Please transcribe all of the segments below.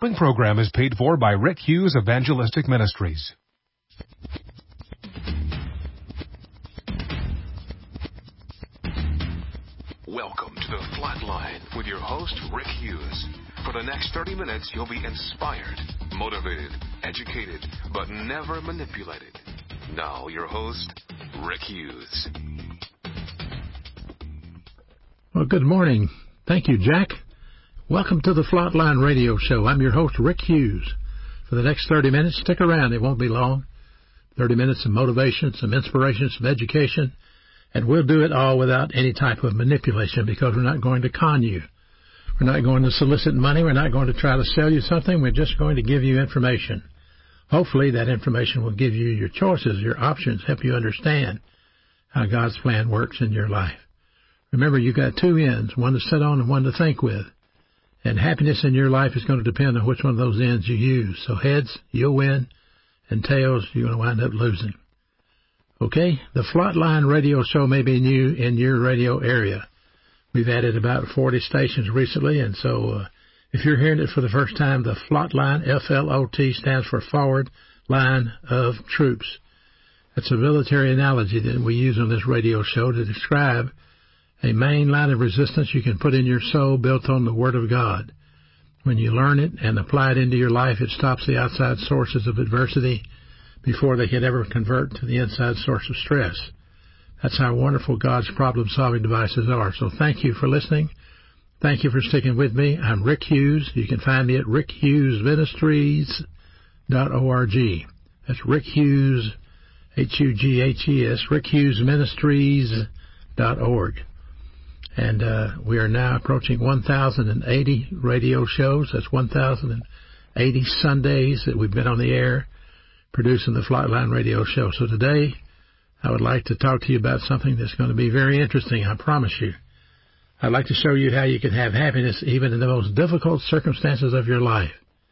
following program is paid for by Rick Hughes Evangelistic Ministries. Welcome to the Flatline with your host, Rick Hughes. For the next 30 minutes, you'll be inspired, motivated, educated, but never manipulated. Now, your host, Rick Hughes. Well, good morning. Thank you, Jack. Welcome to the Flatline Radio Show. I'm your host, Rick Hughes. For the next 30 minutes, stick around. It won't be long. 30 minutes of motivation, some inspiration, some education. And we'll do it all without any type of manipulation because we're not going to con you. We're not going to solicit money. We're not going to try to sell you something. We're just going to give you information. Hopefully that information will give you your choices, your options, help you understand how God's plan works in your life. Remember, you've got two ends, one to sit on and one to think with. And happiness in your life is going to depend on which one of those ends you use. So heads, you'll win, and tails, you're going to wind up losing. Okay, the Flatline Radio Show may be new in your radio area. We've added about 40 stations recently, and so if you're hearing it for the first time, the Flatline, F-L-O-T, stands for Forward Line of Troops. That's a military analogy that we use on this radio show to describe a main line of resistance you can put in your soul built on the Word of God. When you learn it and apply it into your life, it stops the outside sources of adversity before they can ever convert to the inside source of stress. That's how wonderful God's problem-solving devices are. So thank you for listening. Thank you for sticking with me. I'm Rick Hughes. You can find me at rickhughesministries.org. That's Rick Hughes, H-U-G-H-E-S, rickhughesministries.org. And we are now approaching 1,080 radio shows. That's 1,080 Sundays that we've been on the air producing the Flatline Radio Show. So today, I would like to talk to you about something that's going to be very interesting, I promise you. I'd like to show you how you can have happiness even in the most difficult circumstances of your life.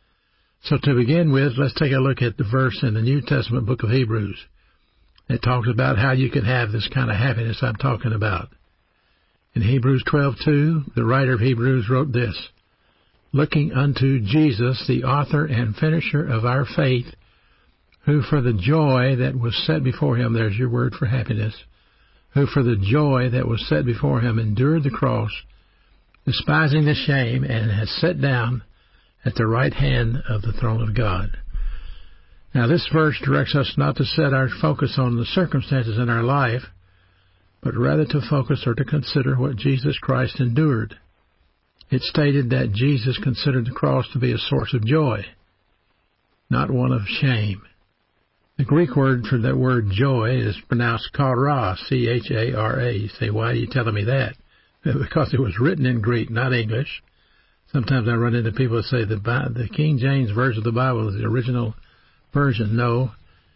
So to begin with, let's take a look at the verse in the New Testament book of Hebrews. It talks about how you can have this kind of happiness I'm talking about. In Hebrews 12:2, the writer of Hebrews wrote this, "Looking unto Jesus, the author and finisher of our faith, who for the joy that was set before him," there's your word for happiness, "who for the joy that was set before him endured the cross, despising the shame, and has sat down at the right hand of the throne of God." Now this verse directs us not to set our focus on the circumstances in our life, but rather to focus or to consider what Jesus Christ endured. It stated that Jesus considered the cross to be a source of joy, not one of shame. The Greek word for that word joy is pronounced chara, C-H-A-R-A. You say, why are you telling me that? Because it was written in Greek, not English. Sometimes I run into people that say the King James version of the Bible is the original version. No,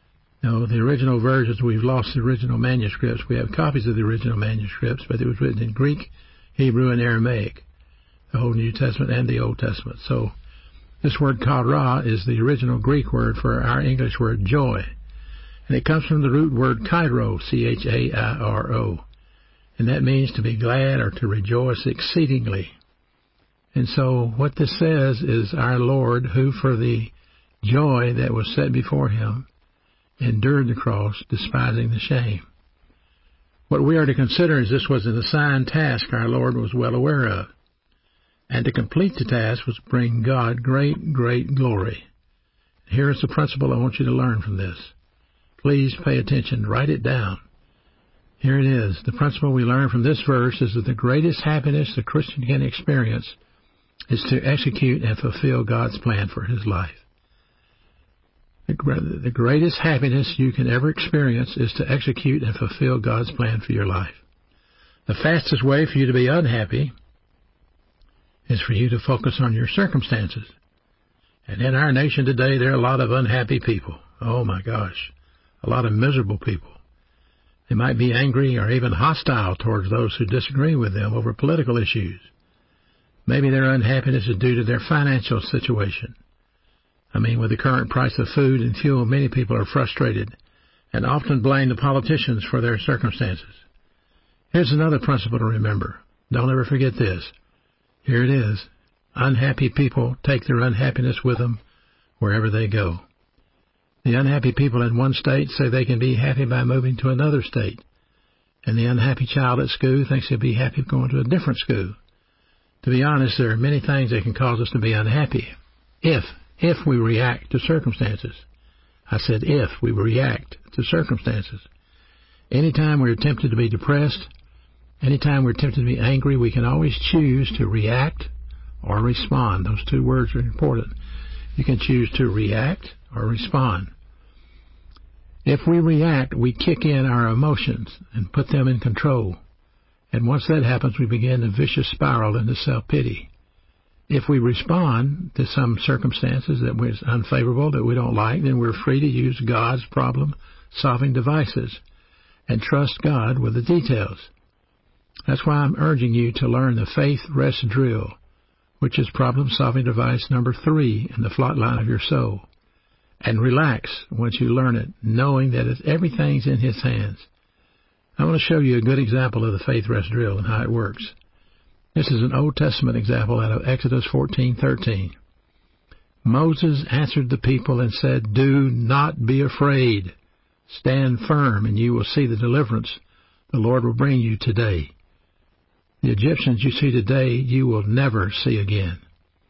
the original versions, we've lost the original manuscripts. We have copies of the original manuscripts, but it was written in Greek, Hebrew, and Aramaic, the whole New Testament and the Old Testament. So this word chara is the original Greek word for our English word joy. And it comes from the root word chairo, C-H-A-I-R-O. And that means to be glad or to rejoice exceedingly. And so what this says is our Lord, who for the joy that was set before him, endured the cross, despising the shame. What we are to consider is this was an assigned task our Lord was well aware of. And to complete the task was to bring God great, great glory. Here is the principle I want you to learn from this. Please pay attention. Write it down. Here it is. The principle we learn from this verse is that the greatest happiness a Christian can experience is to execute and fulfill God's plan for his life. The greatest happiness you can ever experience is to execute and fulfill God's plan for your life. The fastest way for you to be unhappy is for you to focus on your circumstances. And in our nation today, there are a lot of unhappy people. Oh my gosh, a lot of miserable people. They might be angry or even hostile towards those who disagree with them over political issues. Maybe their unhappiness is due to their financial situation. I mean, with the current price of food and fuel, many people are frustrated and often blame the politicians for their circumstances. Here's another principle to remember. Don't ever forget this. Here it is. unhappy people take their unhappiness with them wherever they go. The unhappy people in one state say they can be happy by moving to another state. And the unhappy child at school thinks he'll be happy going to a different school. To be honest, there are many things that can cause us to be unhappy if we react to circumstances. I said if we react to circumstances. Anytime we're tempted to be depressed, anytime we're tempted to be angry, we can always choose to react or respond. Those two words are important. You can choose to react or respond. If we react, we kick in our emotions and put them in control. And once that happens, we begin a vicious spiral into self-pity. If we respond to some circumstances that was unfavorable, that we don't like, then we're free to use God's problem-solving devices and trust God with the details. That's why I'm urging you to learn the Faith Rest Drill, which is problem-solving device number 3 in the flatline of your soul. And relax once you learn it, knowing that everything's in His hands. I want to show you a good example of the Faith Rest Drill and how it works. This is an Old Testament example out of Exodus 14:13. Moses answered the people and said, "Do not be afraid. Stand firm, and you will see the deliverance the Lord will bring you today. The Egyptians you see today, you will never see again."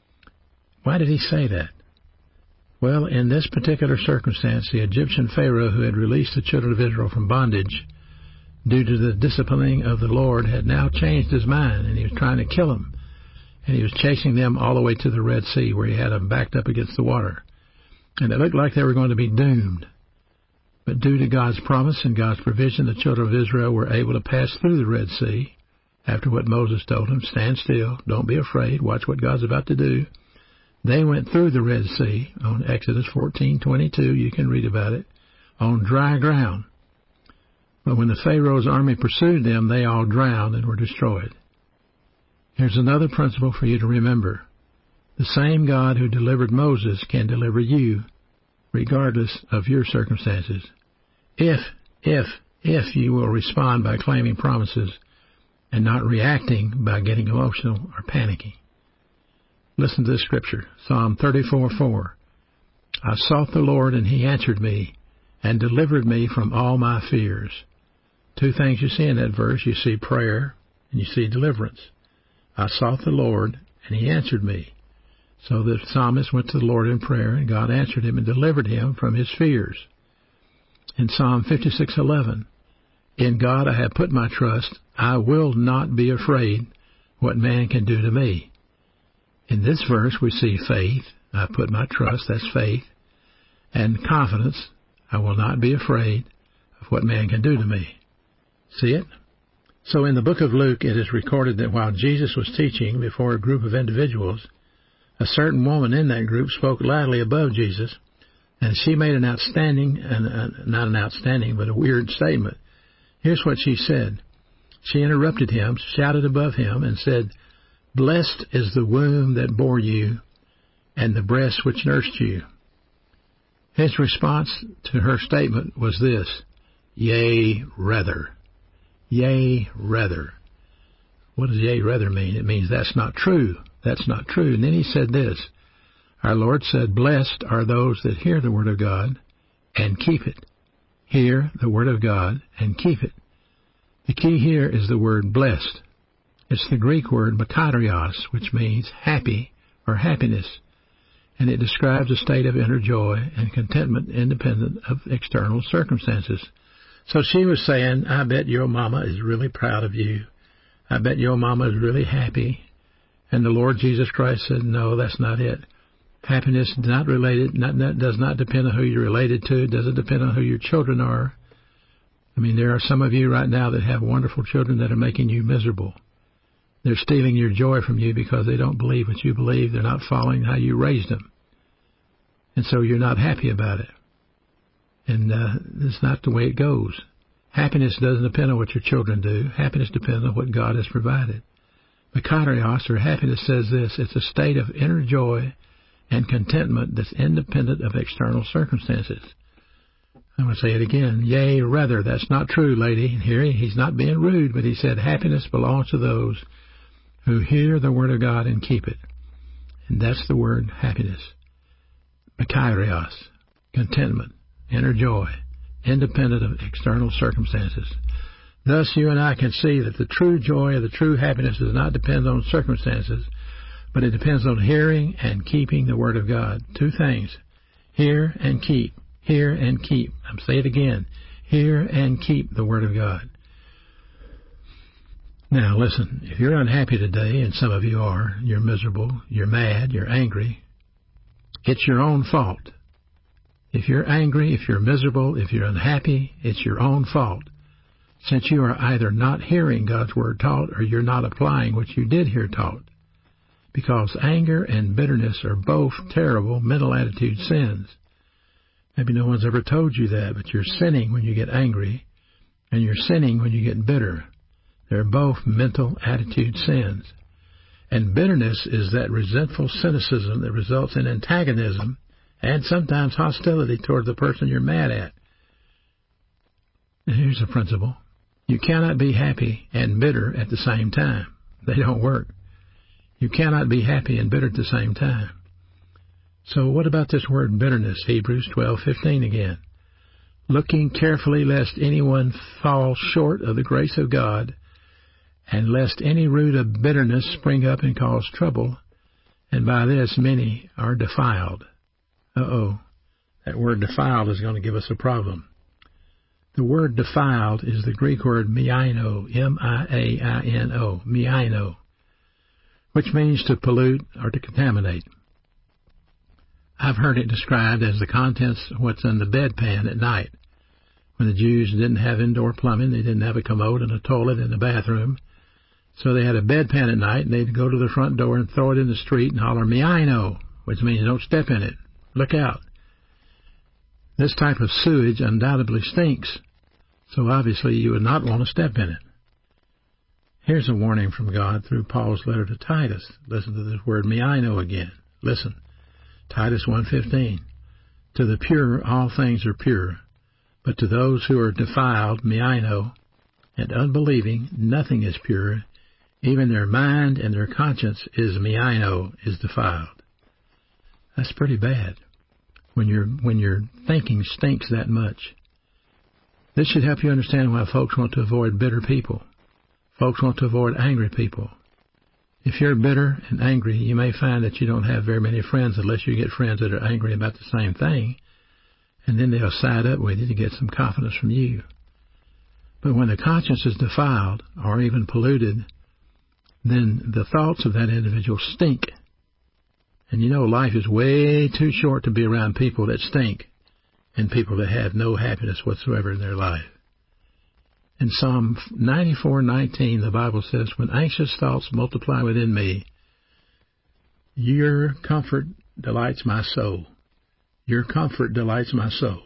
Why did he say that? Well, in this particular circumstance, the Egyptian Pharaoh who had released the children of Israel from bondage, due to the disciplining of the Lord, had now changed his mind, and he was trying to kill them. And he was chasing them all the way to the Red Sea, where he had them backed up against the water. And it looked like they were going to be doomed. But due to God's promise and God's provision, the children of Israel were able to pass through the Red Sea after what Moses told them. Stand still, don't be afraid, watch what God's about to do. They went through the Red Sea on Exodus 14:22. You can read about it, on dry ground. But when the Pharaoh's army pursued them, they all drowned and were destroyed. Here's another principle for you to remember. The same God who delivered Moses can deliver you, regardless of your circumstances, if you will respond by claiming promises and not reacting by getting emotional or panicking. Listen to this scripture, Psalm 34:4. I sought the Lord, and He answered me and delivered me from all my fears. Two things you see in that verse. You see prayer and you see deliverance. I sought the Lord, and He answered me. So the psalmist went to the Lord in prayer, and God answered him and delivered him from his fears. In Psalm 56:11, in God I have put my trust. I will not be afraid what man can do to me. In this verse, we see faith. I put my trust, that's faith, and confidence. I will not be afraid of what man can do to me. See it? So in the book of Luke, it is recorded that while Jesus was teaching before a group of individuals, a certain woman in that group spoke loudly above Jesus, and she made an outstanding, not an outstanding, but a weird statement. Here's what she said. She interrupted him, shouted above him, and said, "Blessed is the womb that bore you, and the breast which nursed you." His response to her statement was this: "Yea, rather." Yea, rather. What does yea, rather mean? It means that's not true. That's not true. And then he said this: our Lord said, "Blessed are those that hear the word of God and keep it." Hear the word of God and keep it. The key here is the word blessed. It's the Greek word makarios, which means happy or happiness, and it describes a state of inner joy and contentment independent of external circumstances. So she was saying, I bet your mama is really proud of you. I bet your mama is really happy. And the Lord Jesus Christ said, no, that's not it. Happiness is not related, does not depend on who you're related to. It doesn't depend on who your children are. I mean, there are some of you right now that have wonderful children that are making you miserable. They're stealing your joy from you because they don't believe what you believe. They're not following how you raised them. And so you're not happy about it. And it's not the way it goes. Happiness doesn't depend on what your children do. Happiness depends on what God has provided. Makarios, or happiness, says this: it's a state of inner joy and contentment that's independent of external circumstances. I'm going to say it again. Yea, rather, that's not true, lady. And here he's not being rude, but he said happiness belongs to those who hear the word of God and keep it. And that's the word happiness. Makarios, contentment, inner joy, independent of external circumstances. Thus, you and I can see that the true joy or the true happiness does not depend on circumstances, but it depends on hearing and keeping the Word of God. Two things. Hear and keep. Hear and keep. I'm saying it again. Hear and keep the Word of God. Now, listen, if you're unhappy today, and some of you are, you're miserable, you're mad, you're angry, it's your own fault. If you're angry, if you're miserable, if you're unhappy, it's your own fault, since you are either not hearing God's Word taught or you're not applying what you did hear taught. Because anger and bitterness are both terrible mental attitude sins. Maybe no one's ever told you that, but you're sinning when you get angry, and you're sinning when you get bitter. They're both mental attitude sins. And bitterness is that resentful cynicism that results in antagonism and sometimes hostility toward the person you're mad at. And here's the principle. You cannot be happy and bitter at the same time. They don't work. You cannot be happy and bitter at the same time. So what about this word bitterness? Hebrews 12:15 again. Looking carefully lest anyone fall short of the grace of God, and lest any root of bitterness spring up and cause trouble, and by this many are defiled. That word defiled is going to give us a problem. The word defiled is the Greek word miaino, M-I-A-I-N-O, miaino, which means to pollute or to contaminate. I've heard it described as the contents of what's in the bedpan at night. When the Jews didn't have indoor plumbing, they didn't have a commode and a toilet in the bathroom, so they had a bedpan at night, and they'd go to the front door and throw it in the street and holler, miaino, which means don't step in it. Look out. This type of sewage undoubtedly stinks, so obviously you would not want to step in it. Here's a warning from God through Paul's letter to Titus. Listen to this word miaino again. Listen. Titus 1:15. To the pure all things are pure, but to those who are defiled, miaino, and unbelieving, nothing is pure. Even their mind and their conscience is miaino, is defiled. That's pretty bad when your thinking stinks that much. This should help you understand why folks want to avoid bitter people. Folks want to avoid angry people. If you're bitter and angry, you may find that you don't have very many friends unless you get friends that are angry about the same thing, and then they'll side up with you to get some confidence from you. But when the conscience is defiled or even polluted, then the thoughts of that individual stink. And you know life is way too short to be around people that stink and people that have no happiness whatsoever in their life. In Psalm 94:19, the Bible says, when anxious thoughts multiply within me, your comfort delights my soul. Your comfort delights my soul.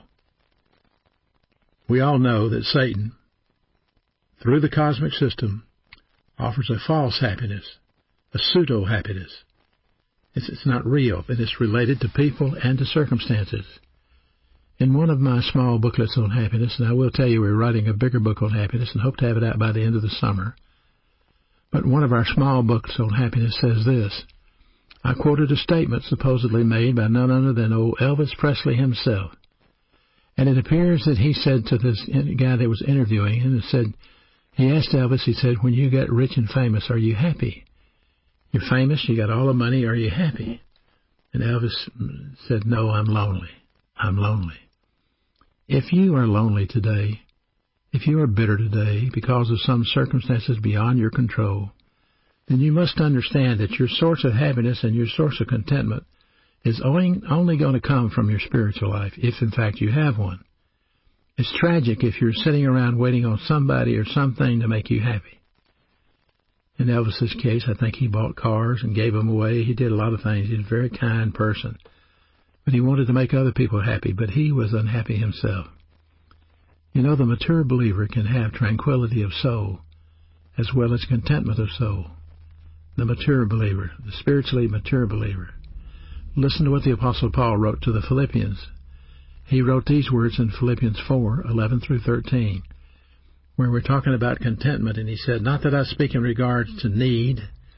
We all know that Satan, through the cosmic system, offers a false happiness, a pseudo-happiness. It's not real, but it's related to people and to circumstances. In one of my small booklets on happiness, and I will tell you we're writing a bigger book on happiness and hope to have it out by the end of the summer, but one of our small books on happiness says this. I quoted a statement supposedly made by none other than old Elvis Presley himself. And it appears that he said to this guy that was interviewing him, he asked Elvis, he said, when you get rich and famous, are you happy? You're famous, you got all the money, are you happy? And Elvis said, no, I'm lonely. I'm lonely. If you are lonely today, if you are bitter today because of some circumstances beyond your control, then you must understand that your source of happiness and your source of contentment is only going to come from your spiritual life, if in fact you have one. It's tragic if you're sitting around waiting on somebody or something to make you happy. In Elvis's case, I think he bought cars and gave them away. He did a lot of things. He's a very kind person. But he wanted to make other people happy, but he was unhappy himself. You know, the mature believer can have tranquility of soul as well as contentment of soul. The mature believer, the spiritually mature believer. Listen to what the Apostle Paul wrote to the Philippians. He wrote these words in Philippians 4:11 through 13, where we're talking about contentment, and he said, not that I speak in regards to need,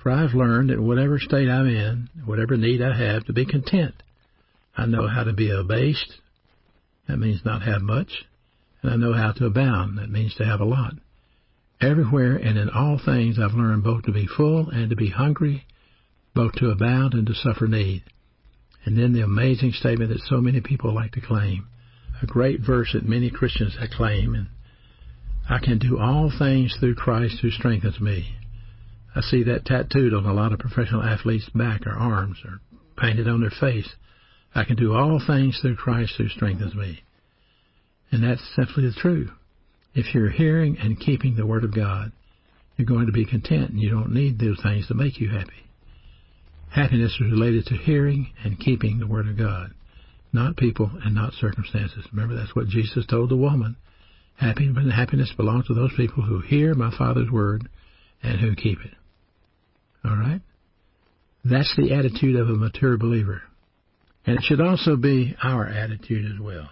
For I've learned in whatever state I'm in, whatever need I have, to be content. I know how to be abased. That means not have much. And I know how to abound. That means to have a lot. Everywhere and in all things I've learned both to be full and to be hungry, both to abound and to suffer need. And then the amazing statement that so many people like to claim, a great verse that many Christians claim, and I can do all things through Christ who strengthens me. I see that tattooed on a lot of professional athletes' back or arms or painted on their face. I can do all things through Christ who strengthens me. And that's simply the truth. If you're hearing and keeping the Word of God, you're going to be content, and you don't need those things to make you happy. Happiness is related to hearing and keeping the Word of God, not people and not circumstances. Remember, that's what Jesus told the woman. Happiness belongs to those people who hear my Father's Word and who keep it. All right? That's the attitude of a mature believer. And it should also be our attitude as well.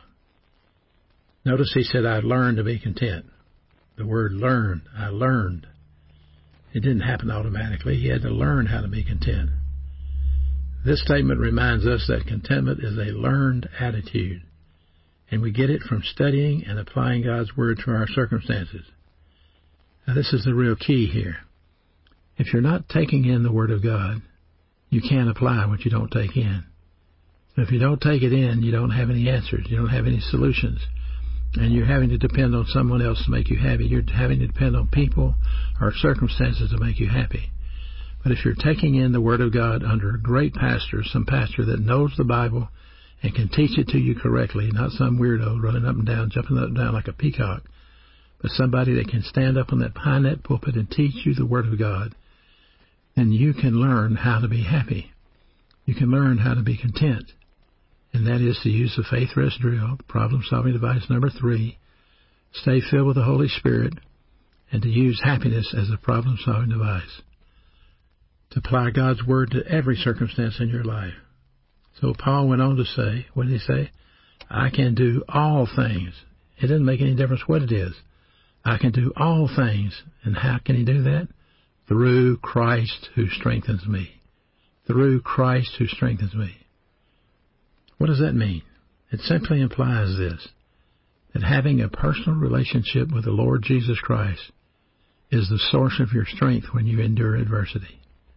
Notice he said, I learned to be content. The word learn, I learned. It didn't happen automatically. He had to learn how to be content. This statement reminds us that contentment is a learned attitude, and we get it from studying and applying God's Word to our circumstances. Now, this is the real key here. If you're not taking in the Word of God, you can't apply what you don't take in. So if you don't take it in, you don't have any answers. You don't have any solutions. And you're having to depend on someone else to make you happy. You're having to depend on people or circumstances to make you happy. But if you're taking in the Word of God under a great pastor, some pastor that knows the Bible and can teach it to you correctly, not some weirdo running up and down, jumping up and down like a peacock, but somebody that can stand up on that high net pulpit and teach you the Word of God, then you can learn how to be happy. You can learn how to be content. And that is to use the faith rest drill, problem-solving device number 3, stay filled with the Holy Spirit, and to use happiness as a problem-solving device. To apply God's Word to every circumstance in your life. So Paul went on to say, what did he say? I can do all things. It doesn't make any difference what it is. I can do all things. And how can he do that? Through Christ who strengthens me. Through Christ who strengthens me. What does that mean? It simply implies this, that having a personal relationship with the Lord Jesus Christ is the source of your strength when you endure adversity.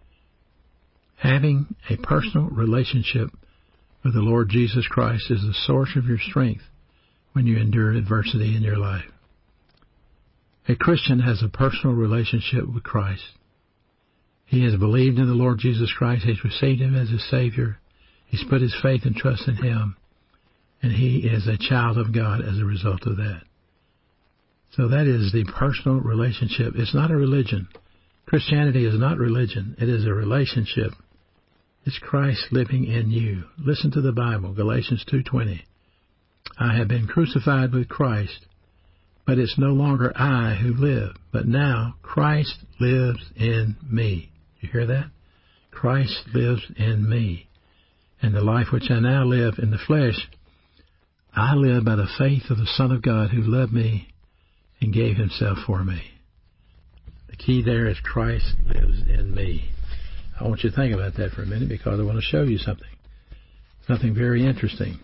Having a personal relationship with the Lord Jesus Christ is the source of your strength when you endure adversity in your life. A Christian has a personal relationship with Christ. He has believed in the Lord Jesus Christ. He's received Him as His Savior. He's put his faith and trust in Him, and he is a child of God as a result of that. So that is the personal relationship. It's not a religion. Christianity is not religion. It is a relationship. It's Christ living in you. Listen to the Bible, Galatians 2:20. I have been crucified with Christ, but it's no longer I who live, but now Christ lives in me. You hear that? Christ lives in me. And the life which I now live in the flesh, I live by the faith of the Son of God who loved me and gave Himself for me. The key there is Christ lives in me. I want you to think about that for a minute because I want to show you something very interesting.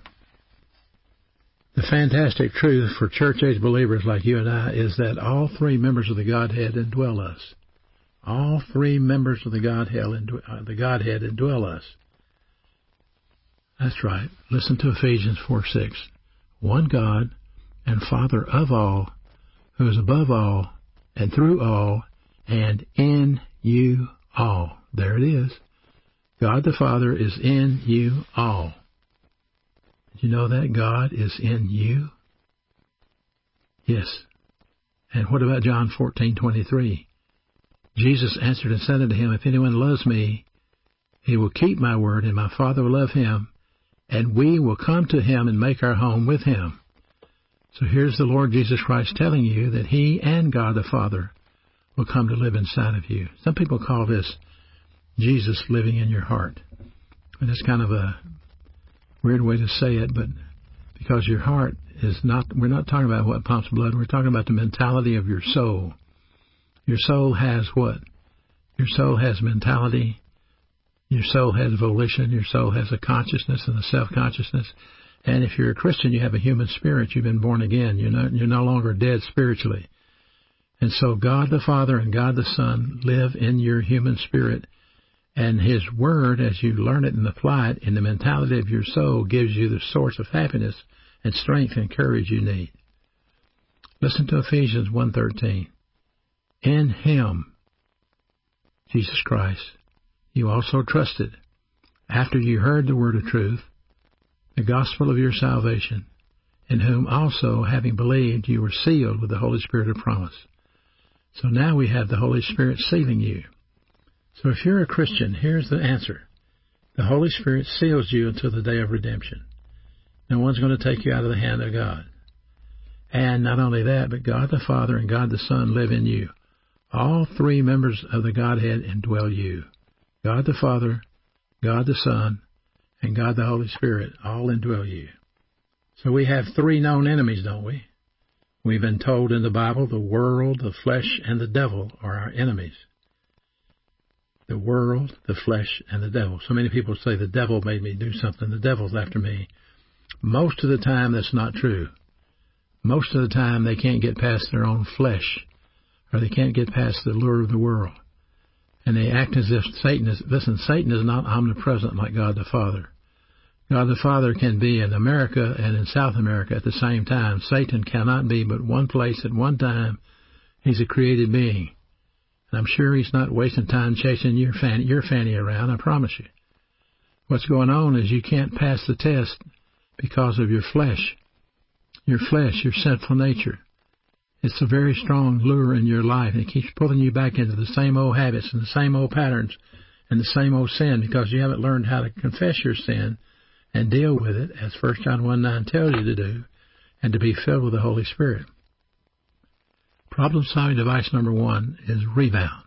The fantastic truth for church-age believers like you and I is that all three members of the Godhead indwell us. All three members of the Godhead indwell us. That's right. Listen to Ephesians 4:6. One God and Father of all, who is above all, and through all, and in you all. There it is. God the Father is in you all. Did you know that? God is in you? Yes. And what about John 14:23? Jesus answered and said unto him, If anyone loves me, he will keep my word, and my Father will love him, and we will come to him and make our home with him. So here's the Lord Jesus Christ telling you that He and God the Father will come to live inside of you. Some people call this Jesus living in your heart. And it's kind of a weird way to say it, but because your heart is not, we're not talking about what pumps blood, we're talking about the mentality of your soul. Your soul has what? Your soul has mentality. Your soul has volition. Your soul has a consciousness and a self-consciousness. And if you're a Christian, you have a human spirit. You've been born again. You're no longer dead spiritually. And so God the Father and God the Son live in your human spirit. And His Word, as you learn it and apply it in the mentality of your soul, gives you the source of happiness and strength and courage you need. Listen to Ephesians 1:13. In Him, Jesus Christ, you also trusted, after you heard the word of truth, the gospel of your salvation, in whom also, having believed, you were sealed with the Holy Spirit of promise. So now we have the Holy Spirit sealing you. So if you're a Christian, here's the answer. The Holy Spirit seals you until the day of redemption. No one's going to take you out of the hand of God. And not only that, but God the Father and God the Son live in you. All three members of the Godhead indwell you. God the Father, God the Son, and God the Holy Spirit all indwell you. So we have three known enemies, don't we? We've been told in the Bible the world, the flesh, and the devil are our enemies. The world, the flesh, and the devil. So many people say the devil made me do something. The devil's after me. Most of the time, that's not true. Most of the time, they can't get past their own flesh, or they can't get past the lure of the world. And they act as if Satan is... Listen, Satan is not omnipresent like God the Father. God the Father can be in America and in South America at the same time. Satan cannot be but one place at one time. He's a created being. And I'm sure he's not wasting time chasing your fanny around, I promise you. What's going on is you can't pass the test because of your flesh. Your flesh, your sinful nature. It's a very strong lure in your life. It keeps pulling you back into the same old habits and the same old patterns and the same old sin because you haven't learned how to confess your sin and deal with it, as 1 John 1:9 tells you to do, and to be filled with the Holy Spirit. Problem-solving device number one is rebound.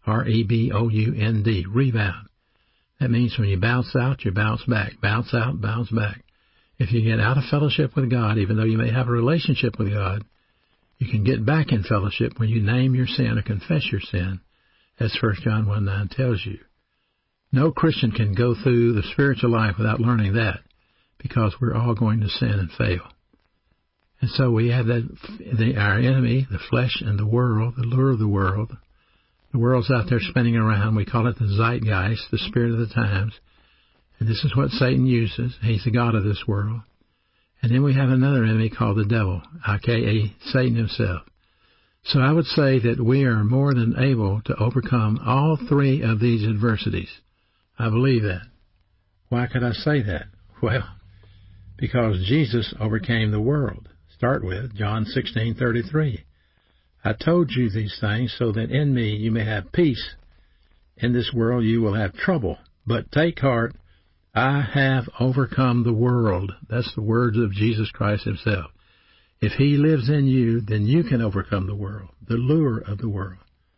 R-E-B-O-U-N-D, rebound. That means when you bounce out, you bounce back. Bounce out, bounce back. If you get out of fellowship with God, even though you may have a relationship with God, you can get back in fellowship when you name your sin or confess your sin, as 1 John 1:9 tells you. No Christian can go through the spiritual life without learning that, because we're all going to sin and fail. And so we have our enemy, the flesh and the world, the lure of the world. The world's out there spinning around. We call it the zeitgeist, the spirit of the times. And this is what Satan uses. He's the god of this world. And then we have another enemy called the devil, a.k.a. Satan himself. So I would say that we are more than able to overcome all three of these adversities. I believe that. Why could I say that? Well, because Jesus overcame the world. Start with John 16:33. I told you these things so that in me you may have peace. In this world you will have trouble, but take heart, I have overcome the world. That's the words of Jesus Christ himself. If he lives in you, then you can overcome the world, the lure of the world.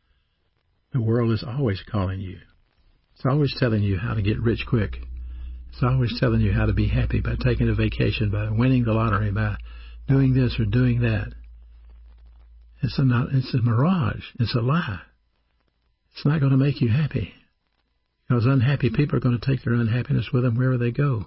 The world is always calling you. It's always telling you how to get rich quick. It's always telling you how to be happy by taking a vacation, by winning the lottery, by doing this or doing that. It's a mirage. It's a lie. It's not going to make you happy. Because unhappy people are going to take their unhappiness with them wherever they go.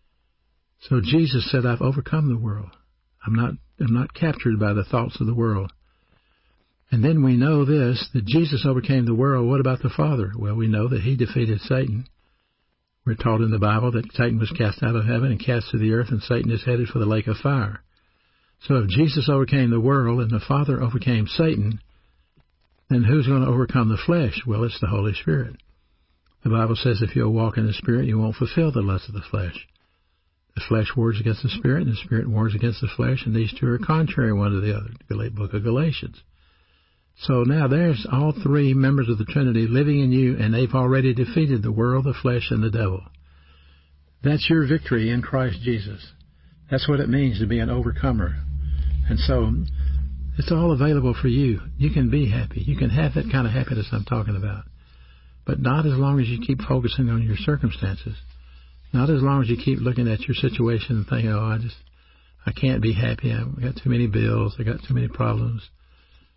So Jesus said, I've overcome the world. I'm not captured by the thoughts of the world. And then we know this, that Jesus overcame the world. What about the Father? Well, we know that he defeated Satan. We're taught in the Bible that Satan was cast out of heaven and cast to the earth, and Satan is headed for the lake of fire. So if Jesus overcame the world and the Father overcame Satan, then who's going to overcome the flesh? Well, it's the Holy Spirit. The Bible says if you'll walk in the Spirit, you won't fulfill the lust of the flesh. The flesh wars against the Spirit, and the Spirit wars against the flesh, and these two are contrary one to the other. The book of Galatians. So now there's all three members of the Trinity living in you, and they've already defeated the world, the flesh, and the devil. That's your victory in Christ Jesus. That's what it means to be an overcomer. And so it's all available for you. You can be happy. You can have that kind of happiness I'm talking about. But not as long as you keep focusing on your circumstances. Not as long as you keep looking at your situation and thinking, I can't be happy. I've got too many bills. I got too many problems.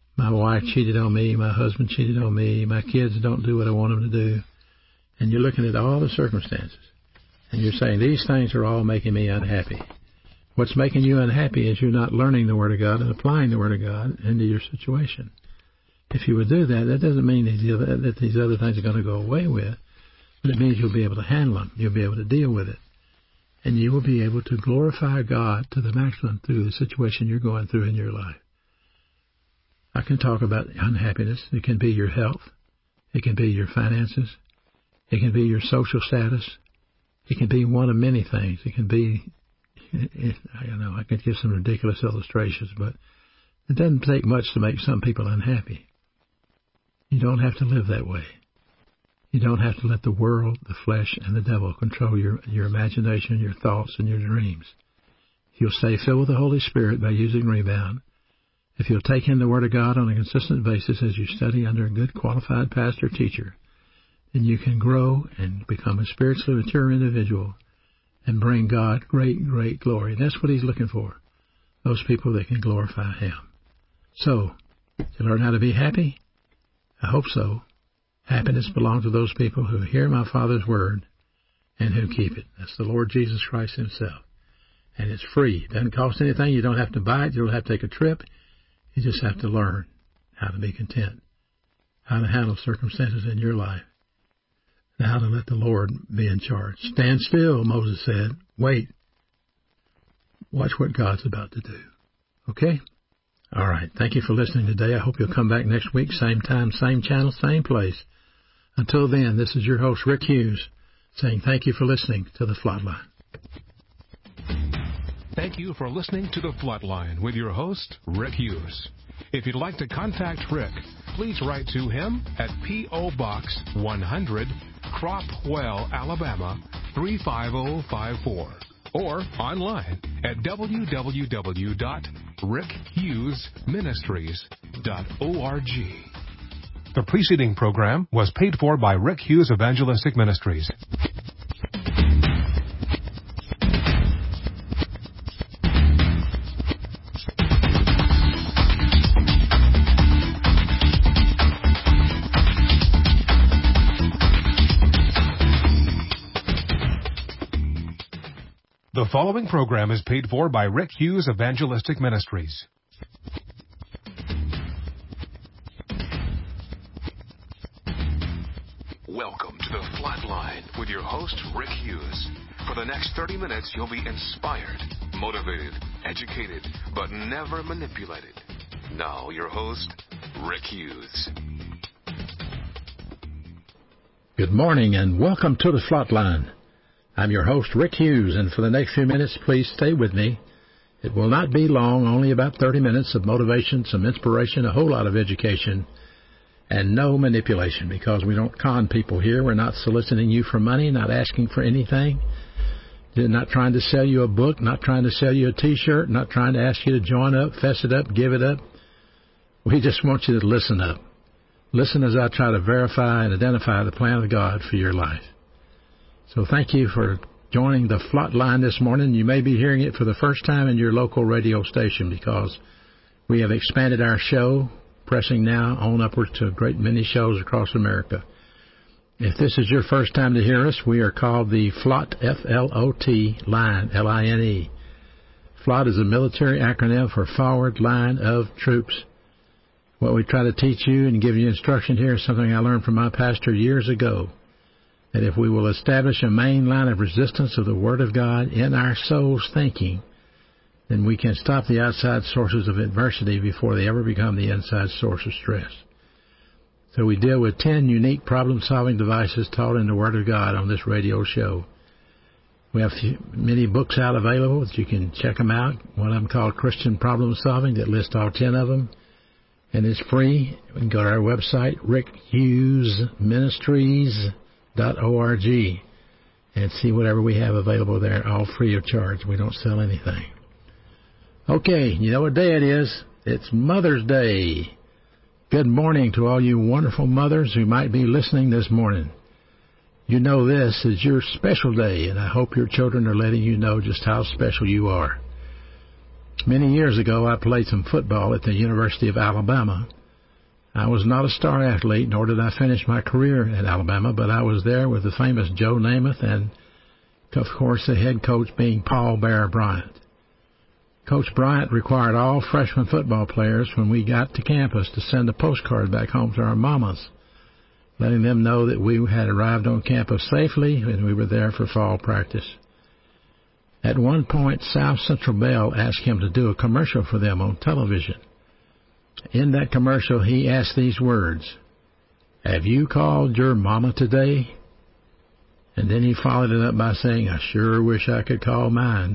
My wife cheated on me. My husband cheated on me. My kids don't do what I want them to do. And you're looking at all the circumstances. And you're saying, these things are all making me unhappy. What's making you unhappy is you're not learning the Word of God and applying the Word of God into your situation. If you would do that, that doesn't mean that these other things are going to go away with, but it means you'll be able to handle them. You'll be able to deal with it. And you will be able to glorify God to the maximum through the situation you're going through in your life. I can talk about unhappiness. It can be your health. It can be your finances. It can be your social status. It can be one of many things. It can be, I don't know, I could give some ridiculous illustrations, but it doesn't take much to make some people unhappy. You don't have to live that way. You don't have to let the world, the flesh, and the devil control your imagination, your thoughts, and your dreams. If you'll stay filled with the Holy Spirit by using Rebound, if you'll take in the Word of God on a consistent basis as you study under a good qualified pastor teacher, then you can grow and become a spiritually mature individual and bring God great, great glory. That's what He's looking for, those people that can glorify Him. So, to learn how to be happy? I hope so. Happiness belongs to those people who hear my Father's Word and who keep it. That's the Lord Jesus Christ Himself. And it's free. It doesn't cost anything. You don't have to buy it. You don't have to take a trip. You just have to learn how to be content, how to handle circumstances in your life, and how to let the Lord be in charge. Stand still, Moses said. Wait. Watch what God's about to do. Okay? All right. Thank you for listening today. I hope you'll come back next week, same time, same channel, same place. Until then, this is your host, Rick Hughes, saying thank you for listening to The Flatline. Thank you for listening to The Flatline with your host, Rick Hughes. If you'd like to contact Rick, please write to him at P.O. Box 100, Cropwell, Alabama 35054, or online at www.rickhughesministries.org. The preceding program was paid for by Rick Hughes Evangelistic Ministries. The following program is paid for by Rick Hughes Evangelistic Ministries. Welcome to The Flatline with your host, Rick Hughes. For the next 30 minutes, you'll be inspired, motivated, educated, but never manipulated. Now, your host, Rick Hughes. Good morning and welcome to The Flatline. I'm your host, Rick Hughes, and for the next few minutes, please stay with me. It will not be long, only about 30 minutes of motivation, some inspiration, a whole lot of education, and no manipulation, because we don't con people here. We're not soliciting you for money, not asking for anything. We're not trying to sell you a book, not trying to sell you a T-shirt, not trying to ask you to join up, fess it up, give it up. We just want you to listen up. Listen as I try to verify and identify the plan of God for your life. So thank you for joining The Flatline this morning. You may be hearing it for the first time in your local radio station because we have expanded our show, pressing now on upwards to a great many shows across America. If this is your first time to hear us, we are called the FLOT, F-L-O-T, line, L-I-N-E. FLOT is a military acronym for Forward Line of Troops. What we try to teach you and give you instruction here is something I learned from my pastor years ago, that if we will establish a main line of resistance of the Word of God in our soul's thinking, then we can stop the outside sources of adversity before they ever become the inside source of stress. So we deal with 10 unique problem-solving devices taught in the Word of God on this radio show. We have many books out available that you can check them out. One of them called Christian Problem Solving that lists all 10 of them. And it's free. You can go to our website, rickhughesministries.org, and see whatever we have available there, all free of charge. We don't sell anything. Okay, you know what day it is? It's Mother's Day. Good morning to all you wonderful mothers who might be listening this morning. You know this is your special day, and I hope your children are letting you know just how special you are. Many years ago, I played some football at the University of Alabama, I was not a star athlete, nor did I finish my career at Alabama, but I was there with the famous Joe Namath and, of course, the head coach being Paul Bear Bryant. Coach Bryant required all freshman football players when we got to campus to send a postcard back home to our mamas, letting them know that we had arrived on campus safely and we were there for fall practice. At one point, South Central Bell asked him to do a commercial for them on television. In that commercial, he asked these words, "Have you called your mama today?" And then he followed it up by saying, "I sure wish I could call mine."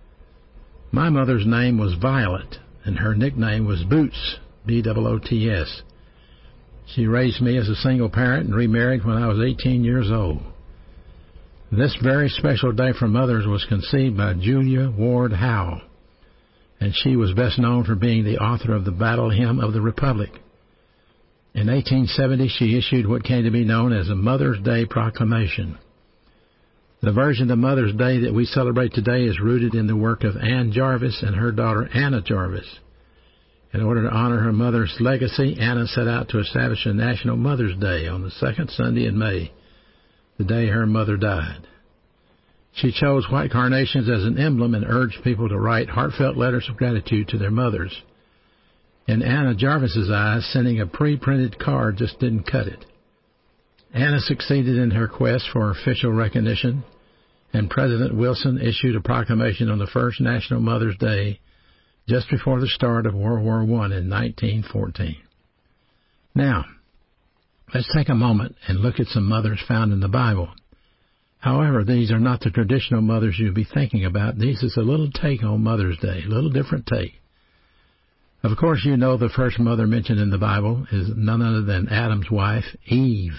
My mother's name was Violet, and her nickname was Boots, B-O-O-T-S. She raised me as a single parent and remarried when I was 18 years old. This very special day for mothers was conceived by Julia Ward Howe, and she was best known for being the author of the Battle Hymn of the Republic. In 1870, she issued what came to be known as a Mother's Day Proclamation. The version of Mother's Day that we celebrate today is rooted in the work of Ann Jarvis and her daughter Anna Jarvis. In order to honor her mother's legacy, Anna set out to establish a National Mother's Day on the second Sunday in May, the day her mother died. She chose white carnations as an emblem and urged people to write heartfelt letters of gratitude to their mothers. In Anna Jarvis's eyes, sending a pre-printed card just didn't cut it. Anna succeeded in her quest for official recognition, and President Wilson issued a proclamation on the first National Mother's Day just before the start of World War I in 1914. Now, let's take a moment and look at some mothers found in the Bible. However, these are not the traditional mothers you'd be thinking about. This is a little take on Mother's Day, a little different take. Of course, you know the first mother mentioned in the Bible is none other than Adam's wife, Eve.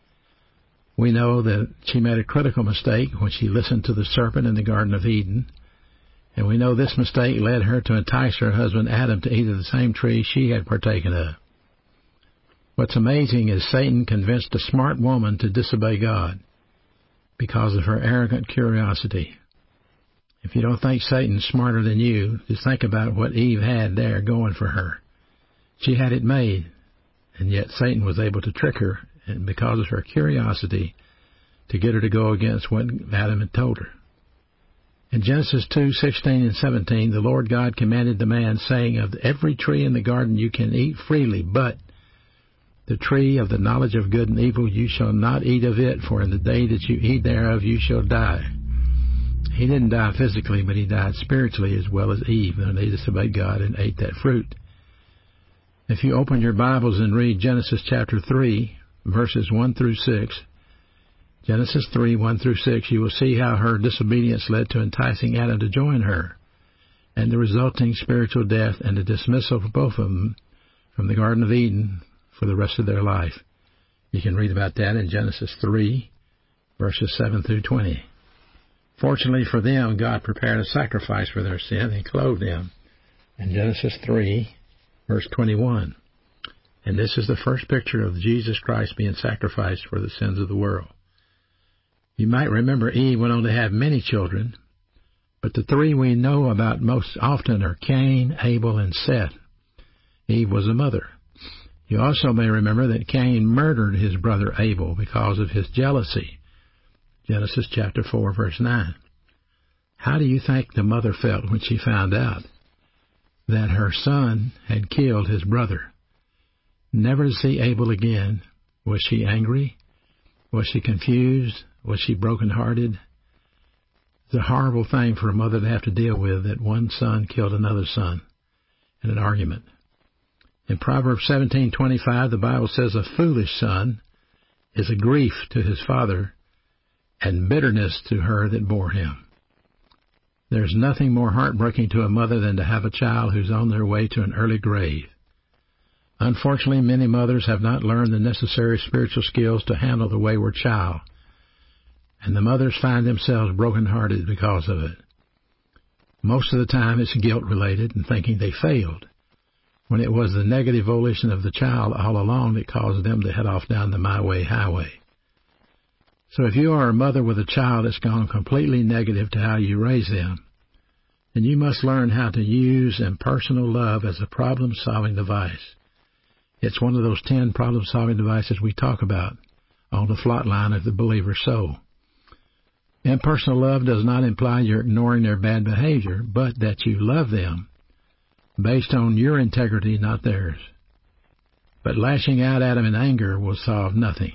We know that she made a critical mistake when she listened to the serpent in the Garden of Eden, and we know this mistake led her to entice her husband Adam to eat of the same tree she had partaken of. What's amazing is Satan convinced a smart woman to disobey God because of her arrogant curiosity. If you don't think Satan's smarter than you, just think about what Eve had there going for her. She had it made, and yet Satan was able to trick her, and because of her curiosity, to get her to go against what Adam had told her. In Genesis 2:16 and 17, the Lord God commanded the man, saying, "Of every tree in the garden you can eat freely, but the tree of the knowledge of good and evil you shall not eat of it, for in the day that you eat thereof you shall die." He didn't die physically, but he died spiritually as well as Eve, when they disobeyed God and ate that fruit. If you open your Bibles and read Genesis chapter 3, verses 1 through 6, Genesis 3, 1 through 6, you will see how her disobedience led to enticing Adam to join her, and the resulting spiritual death and the dismissal of both of them from the Garden of Eden for the rest of their life. You can read about that in Genesis 3, verses 7 through 20. Fortunately for them, God prepared a sacrifice for their sin and clothed them in Genesis 3, verse 21. And this is the first picture of Jesus Christ being sacrificed for the sins of the world. You might remember Eve went on to have many children, but the three we know about most often are Cain, Abel, and Seth. Eve was a mother. You also may remember that Cain murdered his brother Abel because of his jealousy. Genesis chapter 4, verse 9. How do you think the mother felt when she found out that her son had killed his brother? Never to see Abel again. Was she angry? Was she confused? Was she brokenhearted? It's a horrible thing for a mother to have to deal with, that one son killed another son in an argument. In Proverbs 17:25, the Bible says, "A foolish son is a grief to his father, and bitterness to her that bore him." There's nothing more heartbreaking to a mother than to have a child who's on their way to an early grave. Unfortunately, many mothers have not learned the necessary spiritual skills to handle the wayward child, and the mothers find themselves brokenhearted because of it. Most of the time it's guilt-related and thinking they failed, when it was the negative volition of the child all along that caused them to head off down the my way highway. So if you are a mother with a child that's gone completely negative to how you raise them, then you must learn how to use impersonal love as a problem-solving device. It's one of those 10 problem-solving devices we talk about on the flat line of the believer's soul. Impersonal love does not imply you're ignoring their bad behavior, but that you love them based on your integrity, not theirs. But lashing out at them in anger will solve nothing.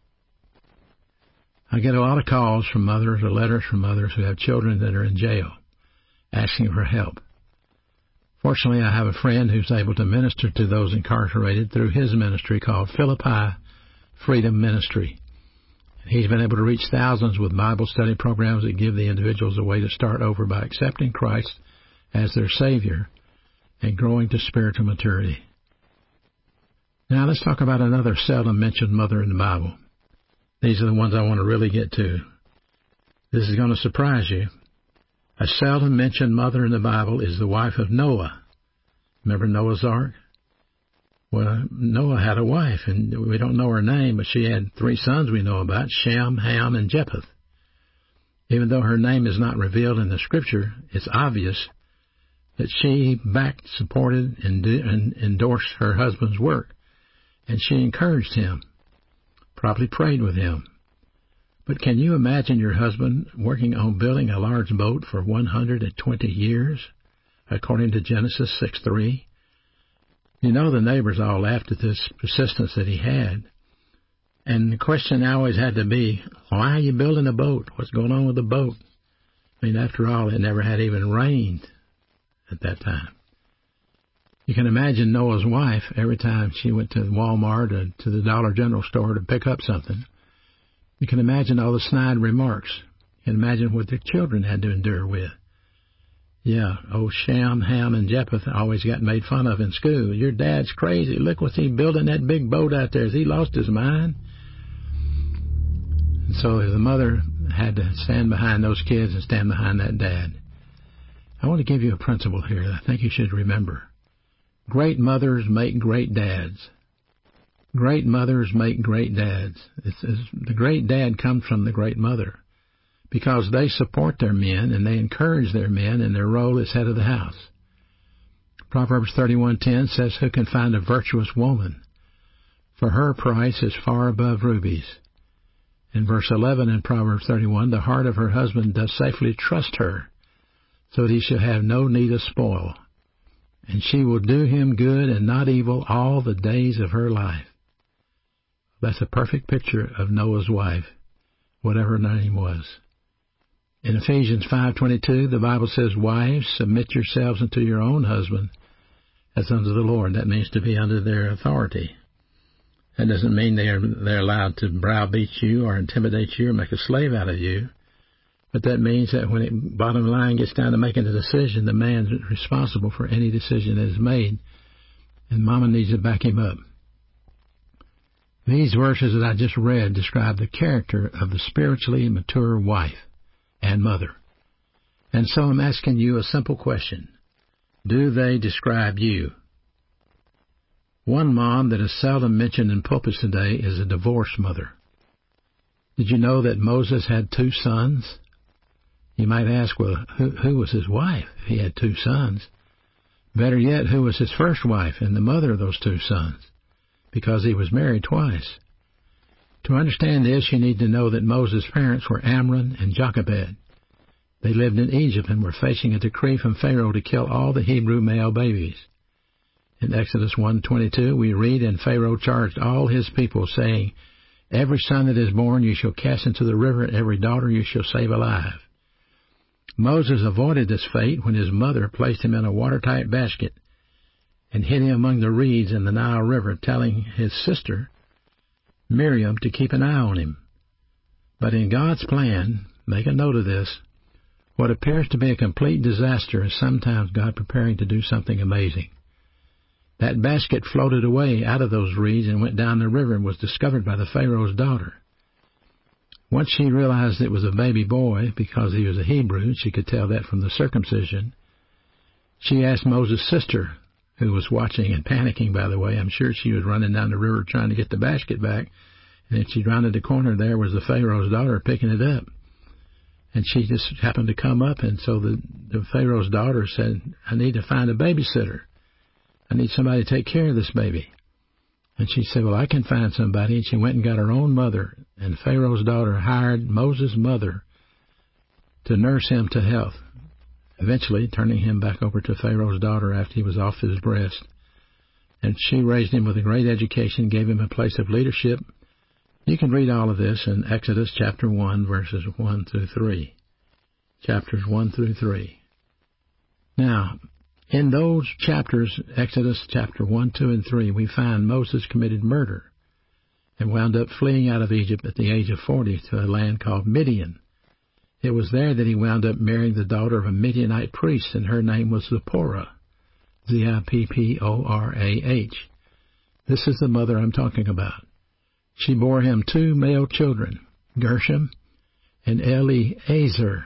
I get a lot of calls from mothers or letters from mothers who have children that are in jail, asking for help. Fortunately, I have a friend who's able to minister to those incarcerated through his ministry called Philippi Freedom Ministry. He's been able to reach thousands with Bible study programs that give the individuals a way to start over by accepting Christ as their Savior and growing to spiritual maturity. Now let's talk about another seldom mentioned mother in the Bible. These are the ones I want to really get to. This is going to surprise you. A seldom mentioned mother in the Bible is the wife of Noah. Remember Noah's Ark? Well, Noah had a wife, and we don't know her name, but she had 3 sons we know about, Shem, Ham, and Japheth. Even though her name is not revealed in the Scripture, it's obvious that she backed, supported, and endorsed her husband's work, and she encouraged him, probably prayed with him. But can you imagine your husband working on building a large boat for 120 years, according to Genesis 6:3? You know the neighbors all laughed at this persistence that he had. And the question always had to be, why are you building a boat? What's going on with the boat? I mean, after all, it never had even rained at that time. You can imagine Noah's wife, every time she went to Walmart or to the Dollar General store to pick up something, you can imagine all the snide remarks. You can imagine what their children had to endure with. Yeah, old Shem, Ham, and Japheth always got made fun of in school. Your dad's crazy. Look what's he building that big boat out there. Has he lost his mind? And so the mother had to stand behind those kids and stand behind that dad. I want to give you a principle here that I think you should remember. Great mothers make great dads. Great mothers make great dads. The great dad comes from the great mother, because they support their men and they encourage their men in their role as head of the house. Proverbs 31:10 says, "Who can find a virtuous woman? For her price is far above rubies." In verse 11 in Proverbs 31, "The heart of her husband does safely trust her, so that he shall have no need of spoil. And she will do him good and not evil all the days of her life." That's a perfect picture of Noah's wife, whatever her name was. In Ephesians 5:22, the Bible says, "Wives, submit yourselves unto your own husband as unto the Lord." That means to be under their authority. That doesn't mean they're allowed to browbeat you or intimidate you or make a slave out of you. But that means that when it bottom line gets down to making a decision, the man's responsible for any decision that is made, and Mama needs to back him up. These verses that I just read describe the character of the spiritually mature wife and mother. And so I'm asking you a simple question. Do they describe you? One mom that is seldom mentioned in pulpits today is a divorced mother. Did you know that Moses had 2 sons? You might ask, well, who was his wife? He had 2 sons. Better yet, who was his first wife and the mother of those 2 sons? Because he was married twice. To understand this, you need to know that Moses' parents were Amram and Jochebed. They lived in Egypt and were facing a decree from Pharaoh to kill all the Hebrew male babies. In Exodus 1:22, we read, "And Pharaoh charged all his people, saying, Every son that is born you shall cast into the river, and every daughter you shall save alive." Moses avoided this fate when his mother placed him in a watertight basket and hid him among the reeds in the Nile River, telling his sister, Miriam, to keep an eye on him. But in God's plan, make a note of this, what appears to be a complete disaster is sometimes God preparing to do something amazing. That basket floated away out of those reeds and went down the river and was discovered by the Pharaoh's daughter. Once she realized it was a baby boy, because he was a Hebrew, she could tell that from the circumcision, she asked Moses' sister, who was watching and panicking, by the way. I'm sure she was running down the river trying to get the basket back, and then she rounded the corner, there was the Pharaoh's daughter picking it up. And she just happened to come up, and so the Pharaoh's daughter said, "I need to find a babysitter. I need somebody to take care of this baby." And she said, well, I can find somebody. And she went and got her own mother. And Pharaoh's daughter hired Moses' mother to nurse him to health, eventually turning him back over to Pharaoh's daughter after he was off his breast. And she raised him with a great education, gave him a place of leadership. You can read all of this in Exodus chapter 1, verses 1 through 3. Chapters 1 through 3. Now, in those chapters, Exodus chapter 1, 2, and 3, we find Moses committed murder and wound up fleeing out of Egypt at the age of 40 to a land called Midian. It was there that he wound up marrying the daughter of a Midianite priest, and her name was Zipporah, Zipporah. This is the mother I'm talking about. She bore him 2 male children, Gershom and Eleazar.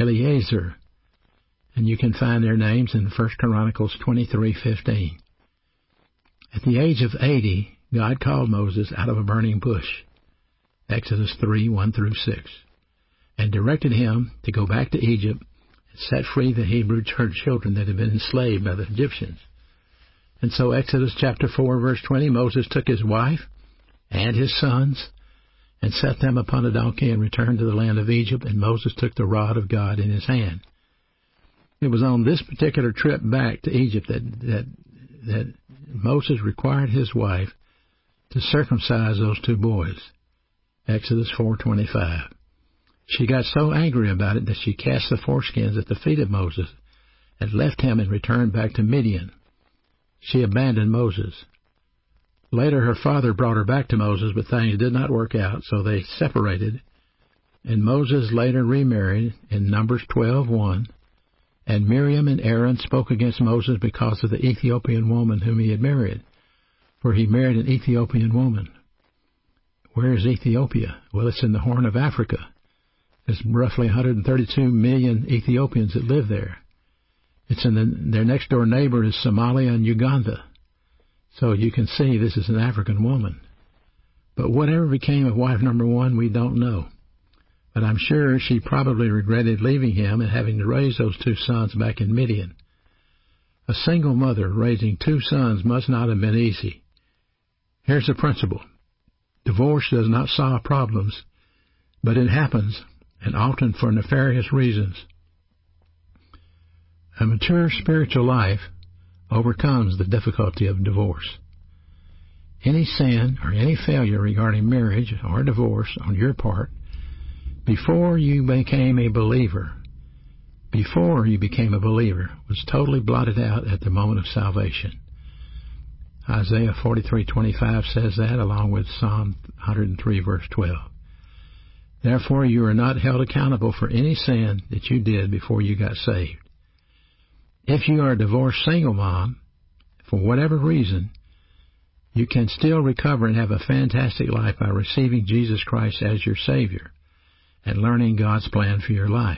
And you can find their names in 1 Chronicles 23:15. At the age of 80, God called Moses out of a burning bush, Exodus 3, 1 through 6, and directed him to go back to Egypt and set free the Hebrew children that had been enslaved by the Egyptians. And so Exodus chapter 4, verse 20, Moses took his wife and his sons and set them upon a donkey and returned to the land of Egypt, and Moses took the rod of God in his hand. It was on this particular trip back to Egypt that Moses required his wife to circumcise those 2 boys, Exodus 4:25. She got so angry about it that she cast the foreskins at the feet of Moses and left him and returned back to Midian. She abandoned Moses. Later, her father brought her back to Moses, but things did not work out, so they separated. And Moses later remarried in Numbers 12:1. And Miriam and Aaron spoke against Moses because of the Ethiopian woman whom he had married, for he married an Ethiopian woman. Where is Ethiopia? Well, it's in the Horn of Africa. There's roughly 132 million Ethiopians that live there. It's in their next door neighbor is Somalia and Uganda. So you can see this is an African woman. But whatever became of wife number 1, we don't know. But I'm sure she probably regretted leaving him and having to raise those 2 sons back in Midian. A single mother raising 2 sons must not have been easy. Here's the principle. Divorce does not solve problems, but it happens, and often for nefarious reasons. A mature spiritual life overcomes the difficulty of divorce. Any sin or any failure regarding marriage or divorce on your part before you became a believer, was totally blotted out at the moment of salvation. Isaiah 43:25 says that, along with Psalm 103, verse 12. Therefore, you are not held accountable for any sin that you did before you got saved. If you are a divorced single mom, for whatever reason, you can still recover and have a fantastic life by receiving Jesus Christ as your Savior and learning God's plan for your life.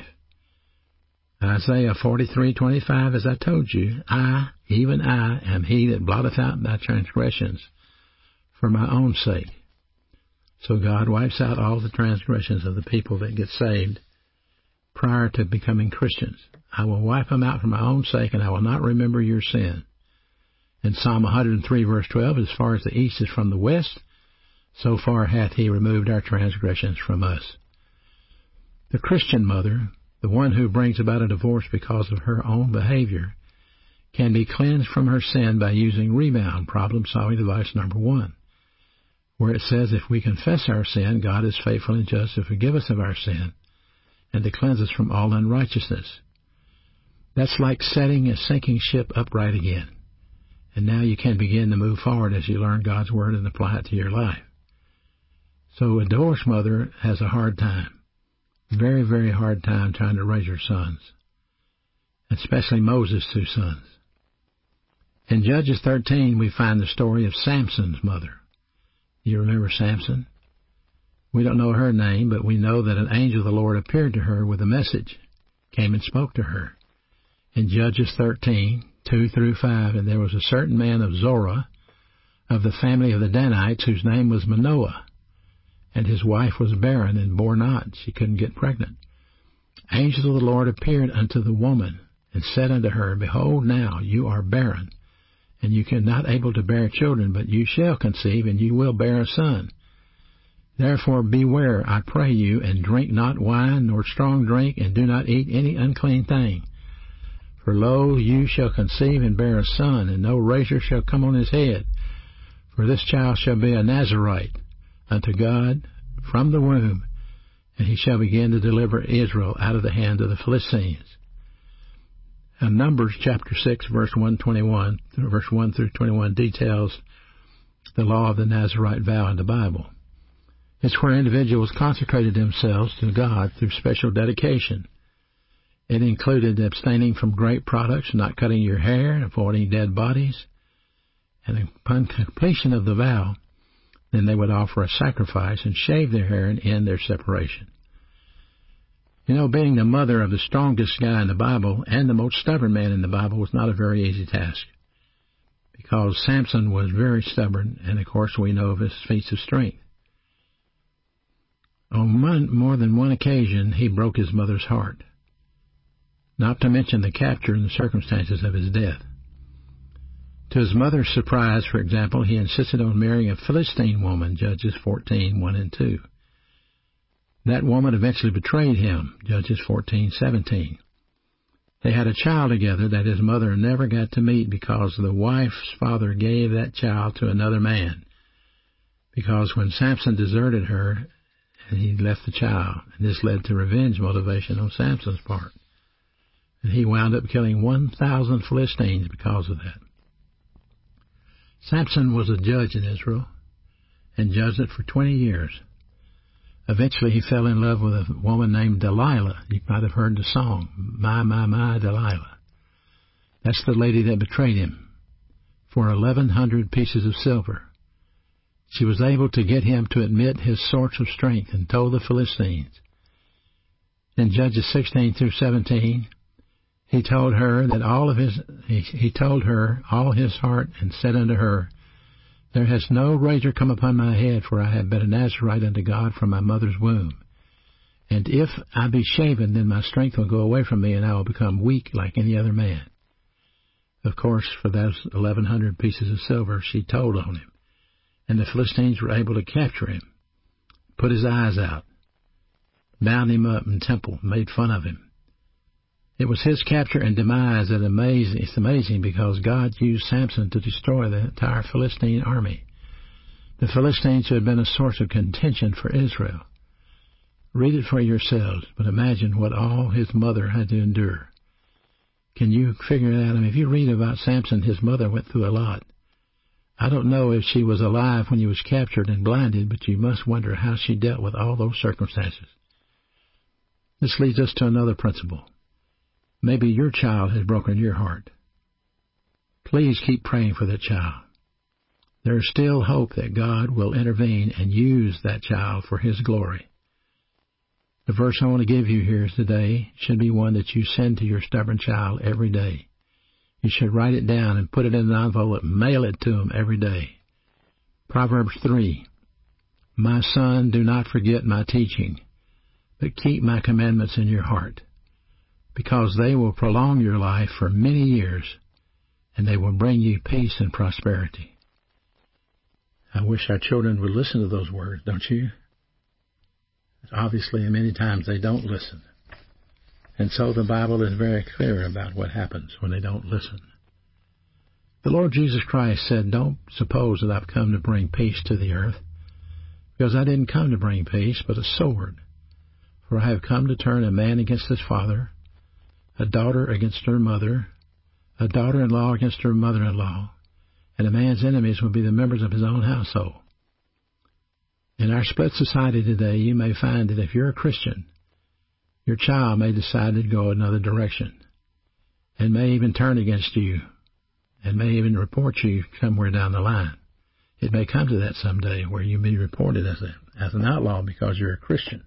Isaiah 43:25, as I told you, even I, am he that blotteth out thy transgressions for my own sake. So God wipes out all the transgressions of the people that get saved prior to becoming Christians. I will wipe them out for my own sake, and I will not remember your sin. In Psalm 103, verse 12, as far as the east is from the west, so far hath he removed our transgressions from us. The Christian mother, the one who brings about a divorce because of her own behavior, can be cleansed from her sin by using Rebound, problem-solving device number 1, where it says if we confess our sin, God is faithful and just to forgive us of our sin and to cleanse us from all unrighteousness. That's like setting a sinking ship upright again. And now you can begin to move forward as you learn God's Word and apply it to your life. So a divorced mother has a hard time. Very, very hard time trying to raise her sons, especially Moses' 2 sons. In Judges 13, we find the story of Samson's mother. You remember Samson? We don't know her name, but we know that an angel of the Lord appeared to her with a message, came and spoke to her. In Judges 13, 2 through 5, and there was a certain man of Zorah, of the family of the Danites, whose name was Manoah. And his wife was barren and bore not. She couldn't get pregnant. Angels of the Lord appeared unto the woman and said unto her, Behold, now you are barren and you cannot able to bear children, but you shall conceive, and you will bear a son. Therefore beware, I pray you, and drink not wine nor strong drink, and do not eat any unclean thing. For lo, you shall conceive and bear a son, and no razor shall come on his head. For this child shall be a Nazarite unto God from the womb, and he shall begin to deliver Israel out of the hand of the Philistines. Now, Numbers chapter 6, verse 1 through 21 details the law of the Nazarite vow in the Bible. It's where individuals consecrated themselves to God through special dedication. It included abstaining from grape products, not cutting your hair, avoiding dead bodies. And upon completion of the vow, then they would offer a sacrifice and shave their hair and end their separation. You know, being the mother of the strongest guy in the Bible and the most stubborn man in the Bible was not a very easy task, because Samson was very stubborn, and of course we know of his feats of strength. On more than one occasion, he broke his mother's heart, not to mention the capture and the circumstances of his death. To his mother's surprise, for example, he insisted on marrying a Philistine woman, Judges 14, 1 and 2. That woman eventually betrayed him, Judges 14:17. They had a child together that his mother never got to meet because the wife's father gave that child to another man. Because when Samson deserted her, he left the child, and this led to revenge motivation on Samson's part. And he wound up killing 1,000 Philistines because of that. Samson was a judge in Israel and judged it for 20 years. Eventually, he fell in love with a woman named Delilah. You might have heard the song, My, Delilah. That's the lady that betrayed him for 1,100 pieces of silver. She was able to get him to admit his source of strength and told the Philistines. In Judges 16 through 17, he told her all his heart, and said unto her, There has no razor come upon my head, for I have been a Nazarite unto God from my mother's womb. And if I be shaven, then my strength will go away from me, and I will become weak like any other man. Of course, for those 1,100 pieces of silver, she told on him, and the Philistines were able to capture him, put his eyes out, bound him up in the temple, made fun of him. It was his capture and demise that it's amazing because God used Samson to destroy the entire Philistine army. The Philistines had been a source of contention for Israel. Read it for yourselves, but imagine what all his mother had to endure. Can you figure it out? I mean, if you read about Samson, his mother went through a lot. I don't know if she was alive when he was captured and blinded, but you must wonder how she dealt with all those circumstances. This leads us to another principle. Maybe your child has broken your heart. Please keep praying for that child. There is still hope that God will intervene and use that child for His glory. The verse I want to give you here today should be one that you send to your stubborn child every day. You should write it down and put it in an envelope and mail it to him every day. Proverbs 3, My son, do not forget my teaching, but keep my commandments in your heart, because they will prolong your life for many years, and they will bring you peace and prosperity. I wish our children would listen to those words, don't you? Obviously, many times they don't listen. And so the Bible is very clear about what happens when they don't listen. The Lord Jesus Christ said, Don't suppose that I've come to bring peace to the earth, because I didn't come to bring peace, but a sword. For I have come to turn a man against his father, a daughter against her mother, a daughter-in-law against her mother-in-law, and a man's enemies will be the members of his own household. In our split society today, you may find that if you're a Christian, your child may decide to go another direction, and may even turn against you, and may even report you somewhere down the line. It may come to that someday where you be reported as an outlaw because you're a Christian.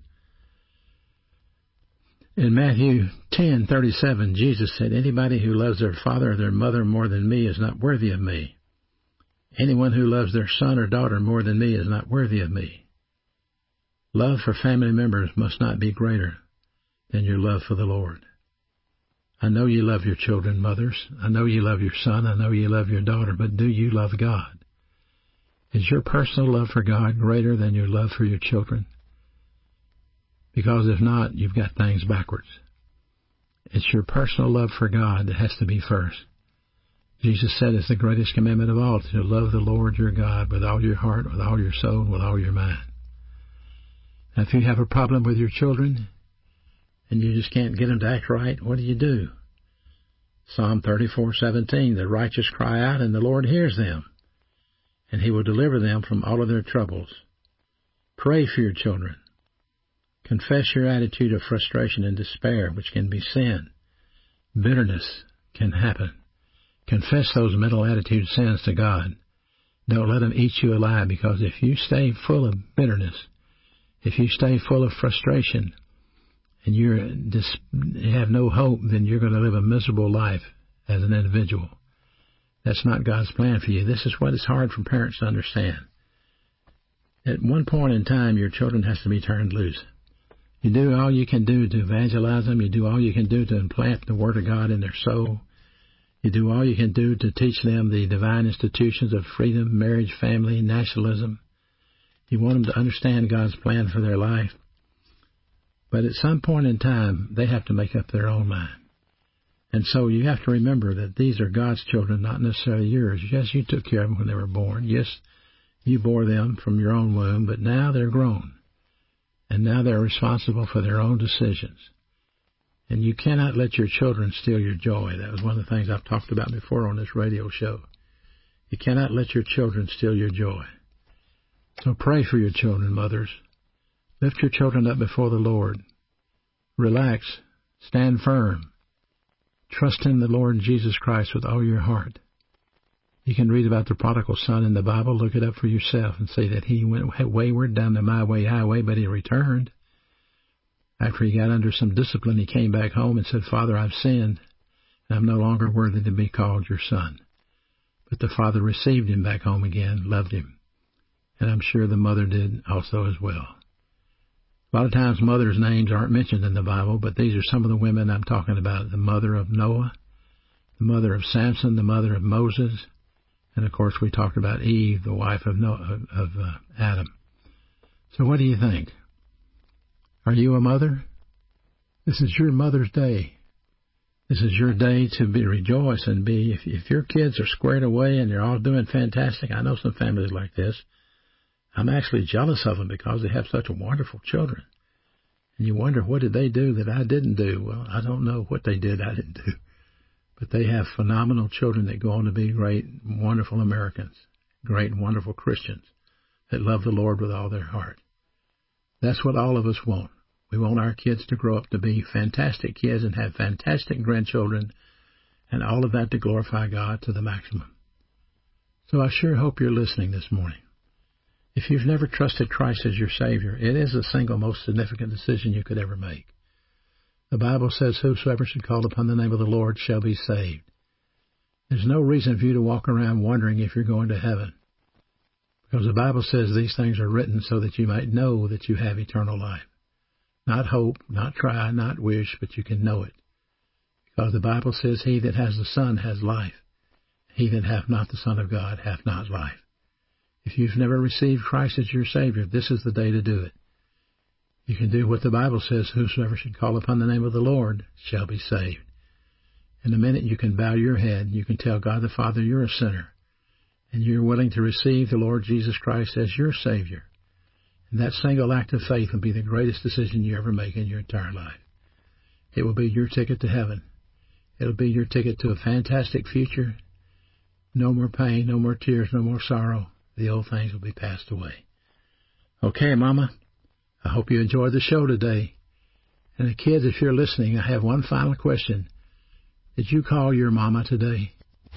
In Matthew 10:37, Jesus said, Anybody who loves their father or their mother more than me is not worthy of me. Anyone who loves their son or daughter more than me is not worthy of me. Love for family members must not be greater than your love for the Lord. I know you love your children, mothers. I know you love your son. I know you love your daughter. But do you love God? Is your personal love for God greater than your love for your children? Because if not, you've got things backwards. It's your personal love for God that has to be first. Jesus said it's the greatest commandment of all, to love the Lord your God with all your heart, with all your soul, with all your mind. Now, if you have a problem with your children and you just can't get them to act right, what do? Psalm 34:17, the righteous cry out and the Lord hears them, and he will deliver them from all of their troubles. Pray for your children. Confess your attitude of frustration and despair, which can be sin. Bitterness can happen. Confess those mental attitude sins to God. Don't let them eat you alive, because if you stay full of bitterness, if you stay full of frustration, and you have no hope, then you're going to live a miserable life as an individual. That's not God's plan for you. This is what is hard for parents to understand. At one point in time, your children has to be turned loose. You do all you can do to evangelize them. You do all you can do to implant the Word of God in their soul. You do all you can do to teach them the divine institutions of freedom, marriage, family, nationalism. You want them to understand God's plan for their life. But at some point in time, they have to make up their own mind. And so you have to remember that these are God's children, not necessarily yours. Yes, you took care of them when they were born. Yes, you bore them from your own womb, but now they're grown. And now they're responsible for their own decisions. And you cannot let your children steal your joy. That was one of the things I've talked about before on this radio show. You cannot let your children steal your joy. So pray for your children, mothers. Lift your children up before the Lord. Relax. Stand firm. Trust in the Lord Jesus Christ with all your heart. You can read about the prodigal son in the Bible. Look it up for yourself and say that he went wayward down the my way highway, but he returned. After he got under some discipline, he came back home and said, Father, I've sinned, and I'm no longer worthy to be called your son. But the father received him back home again, loved him. And I'm sure the mother did also as well. A lot of times mothers' names aren't mentioned in the Bible, but these are some of the women I'm talking about. The mother of Noah, the mother of Samson, the mother of Moses, and of course we talked about Eve, the wife of Adam. So what do you think? Are you a mother? This is your Mother's Day. This is your day to be rejoice and be, if your kids are squared away and they're all doing fantastic. I know some families like this. I'm actually jealous of them because they have such wonderful children. And you wonder, what did they do that I didn't do? Well, I don't know what they did I didn't do. But they have phenomenal children that go on to be great, wonderful Americans, great, wonderful Christians that love the Lord with all their heart. That's what all of us want. We want our kids to grow up to be fantastic kids and have fantastic grandchildren, and all of that to glorify God to the maximum. So I sure hope you're listening this morning. If you've never trusted Christ as your Savior, it is the single most significant decision you could ever make. The Bible says, whosoever should call upon the name of the Lord shall be saved. There's no reason for you to walk around wondering if you're going to heaven, because the Bible says these things are written so that you might know that you have eternal life. Not hope, not try, not wish, but you can know it. Because the Bible says, he that has the Son has life. He that hath not the Son of God hath not life. If you've never received Christ as your Savior, this is the day to do it. You can do what the Bible says, whosoever should call upon the name of the Lord shall be saved. In a minute you can bow your head, you can tell God the Father you're a sinner, and you're willing to receive the Lord Jesus Christ as your Savior. And that single act of faith will be the greatest decision you ever make in your entire life. It will be your ticket to heaven. It'll be your ticket to a fantastic future. No more pain, no more tears, no more sorrow. The old things will be passed away. Okay, Mama, I hope you enjoyed the show today. And the kids, if you're listening, I have one final question. Did you call your mama today?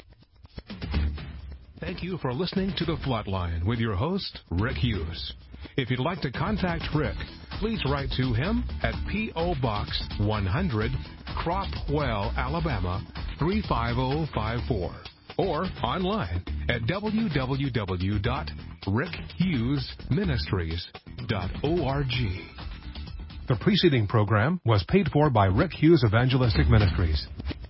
Thank you for listening to The Flatline with your host, Rick Hughes. If you'd like to contact Rick, please write to him at P.O. Box 100, Cropwell, Alabama, 35054. Or online at www.rickhughesministries.org. The preceding program was paid for by Rick Hughes Evangelistic Ministries.